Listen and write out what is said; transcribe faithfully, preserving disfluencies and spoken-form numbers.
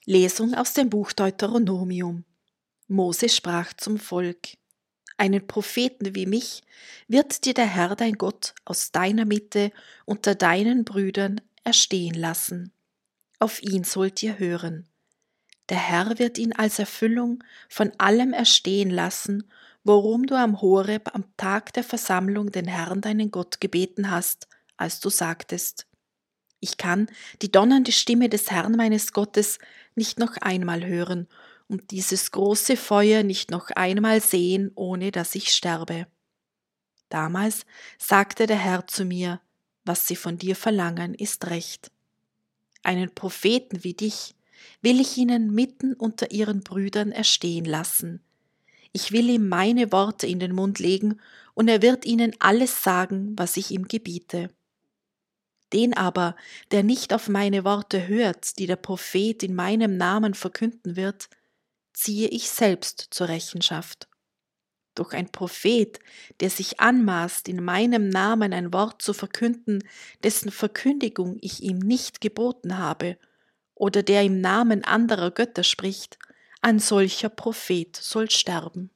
Lesung aus dem Buch Deuteronomium. Mose sprach zum Volk: Einen Propheten wie mich wird dir der Herr dein Gott aus deiner Mitte unter deinen Brüdern erstehen lassen. Auf ihn sollt ihr hören. Der Herr wird ihn als Erfüllung von allem erstehen lassen, worum du am Horeb am Tag der Versammlung den Herrn deinen Gott gebeten hast, als du sagtest: Ich kann die donnernde Stimme des Herrn meines Gottes nicht noch einmal hören und dieses große Feuer nicht noch einmal sehen, ohne dass ich sterbe. Damals sagte der Herr zu mir: Was sie von dir verlangen, ist recht. Einen Propheten wie dich will ich ihnen mitten unter ihren Brüdern erstehen lassen. Ich will ihm meine Worte in den Mund legen, und er wird ihnen alles sagen, was ich ihm gebiete. Den aber, der nicht auf meine Worte hört, die der Prophet in meinem Namen verkünden wird, ziehe ich selbst zur Rechenschaft. Doch ein Prophet, der sich anmaßt, in meinem Namen ein Wort zu verkünden, dessen Verkündigung ich ihm nicht geboten habe, oder der im Namen anderer Götter spricht, ein solcher Prophet soll sterben.